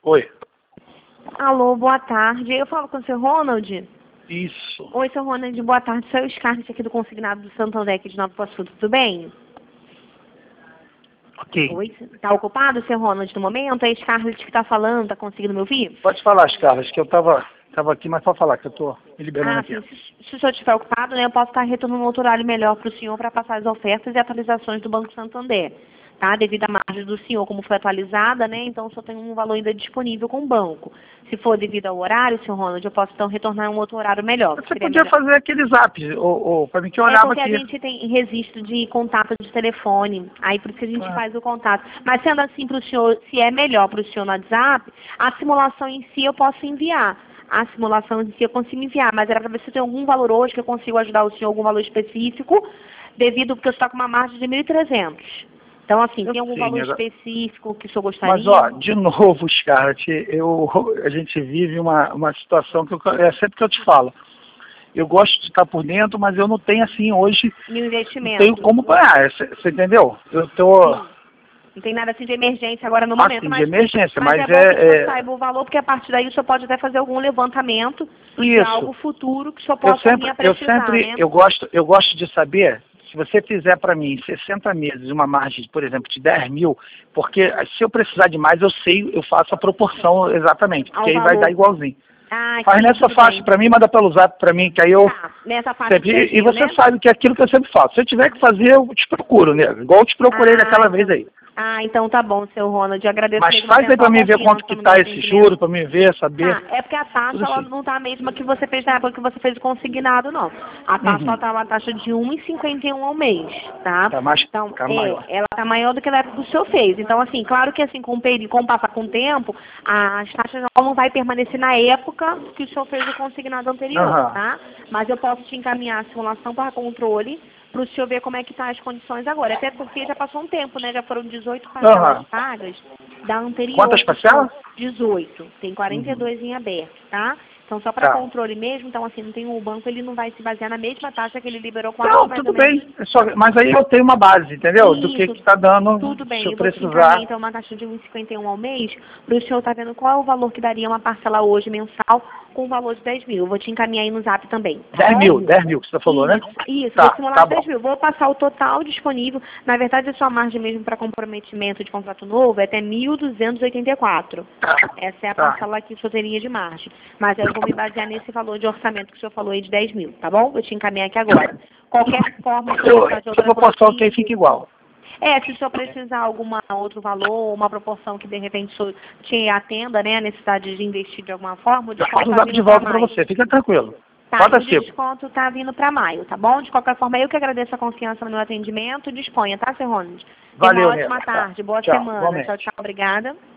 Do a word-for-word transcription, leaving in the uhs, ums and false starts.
Oi. Alô, boa tarde. Eu falo com o seu Ronald? Isso. Oi, seu Ronald, boa tarde. Sou o Scarlett aqui do Consignado do Santander aqui de Nova Iguaçu, tudo bem? Ok. Oi, tá ocupado, seu Ronald, no momento? É a Scarlett que tá falando, tá conseguindo me ouvir? Pode falar, Carlos, que eu tava, tava aqui, mas pode falar, que eu tô me liberando Ah, aqui. sim. Se, se o senhor estiver ocupado, né, eu posso estar retornando um outro horário melhor para o senhor para passar as ofertas e atualizações do Banco Santander, tá? Devido à margem do senhor, como foi atualizada, né, então só tem um valor ainda disponível com o banco. Se for devido ao horário, senhor Ronald, eu posso então retornar um outro horário melhor. Você Seria podia melhor. fazer aquele zap, ou, ou para mim que eu É olhava porque a aqui. gente tem registro de contato de telefone, aí por isso que a gente Ah. faz o contato. Mas sendo assim para o senhor, se é melhor para o senhor no WhatsApp, a simulação em si eu posso enviar. A simulação em si eu consigo enviar, mas era para ver se tem algum valor hoje que eu consigo ajudar o senhor, algum valor específico, devido porque eu estou com uma margem de mil e trezentos. Então, assim, Eu tem algum sei, valor nega. específico que o senhor gostaria? Mas, ó, de novo, Scarlett, eu, a gente vive uma, uma situação que eu, é sempre que eu te falo. Eu gosto de estar por dentro, mas eu não tenho, assim, hoje, Mil não investimento. tenho como pagar, você entendeu? Eu tô... Sim. Não tem nada assim de emergência agora no Assim, momento, de mas, emergência, mas mas é bom que o senhor é... é saiba o valor, porque a partir daí o senhor pode até fazer algum levantamento de isso. algo futuro que o senhor Eu possa vir sempre, a eu precisar, sempre, né? eu gosto, eu gosto de saber, se você fizer para mim em sessenta meses uma margem, por exemplo, de dez mil, porque se eu precisar de mais, eu sei, eu faço a proporção exatamente, porque Ao aí vai valor. dar igualzinho. Ah, Faz sim, nessa tudo faixa bem. para mim, manda pelo zap para mim, que aí eu... Tá, nessa faixa de sempre, dez e mil, você né? sabe que é aquilo que eu sempre faço. Se eu tiver que fazer, eu te procuro, né? Igual eu te procurei Ah, daquela então. vez aí. Ah, então tá bom, seu Ronald. Eu agradeço Mas mesmo faz até a aí para sua mim ver quanto confiança que no meu tá esse atendimento. juro, para mim ver, saber. Tá, é porque a taxa Tudo ela assim. não tá a mesma que você fez na época que você fez o consignado, não. A taxa Uhum. ela tá uma taxa de um e cinquenta e um ao mês, tá? Tá mais, Então, tá é, maior. ela tá maior do que na época que o senhor fez. Então, assim, claro que assim, com o período, com o passar com o tempo, as taxas não vai permanecer na época que o senhor fez o consignado anterior, Aham. tá? Mas eu posso te encaminhar a simulação para controle, para o senhor ver como é que tá as condições agora. Até porque já passou um tempo, né? Já foram dezoito parcelas Aham. pagas da anterior. Quantas que o senhor- parcelas? dezoito. Tem quarenta e Uhum. dois em aberto, tá? Então, só para Tá. controle mesmo, então assim, não tem o banco, ele não vai se basear na mesma taxa que ele liberou com a Não, mais tudo ou menos. bem. É só, mas aí eu tenho uma base, entendeu? Do que Isso, que tá dando, tudo se bem. eu Eu vou te encaminhar precisar. então uma taxa de um e cinquenta e um ao mês, para o senhor estar vendo qual é o valor que daria uma parcela hoje mensal com o valor de dez mil. Eu vou te encaminhar aí no zap também. Tá dez bom? mil, dez mil que você falou, né? Isso, isso, vou Tá, simular tá dez bom. mil. Vou passar o total disponível. Na verdade, a sua margem mesmo para comprometimento de contrato novo é até mil duzentos e oitenta e quatro. Tá. Essa é a Tá. parcela que o senhor teria de margem. Mas eu vou me basear nesse valor de orçamento que o senhor falou aí de dez mil, tá bom? Vou te encaminhar aqui agora. Qualquer forma, se Eu, precisar de outra proporção que quantia. aí fica igual. É, se o senhor precisar alguma outro valor, uma proporção que de repente o senhor te atenda, né, a necessidade de investir de alguma forma, o Eu desconto faço o está zap de vindo para volta pra maio. você, fica tranquilo. Tá, Bota e o cinco. desconto está vindo para maio, tá bom? De qualquer forma, eu que agradeço a confiança no meu atendimento. Disponha, tá, seu Ronald? Tenha uma Valeu, ótima Nega. Tá. tarde, boa Tchau, semana. igualmente. Tchau, tchau, obrigada.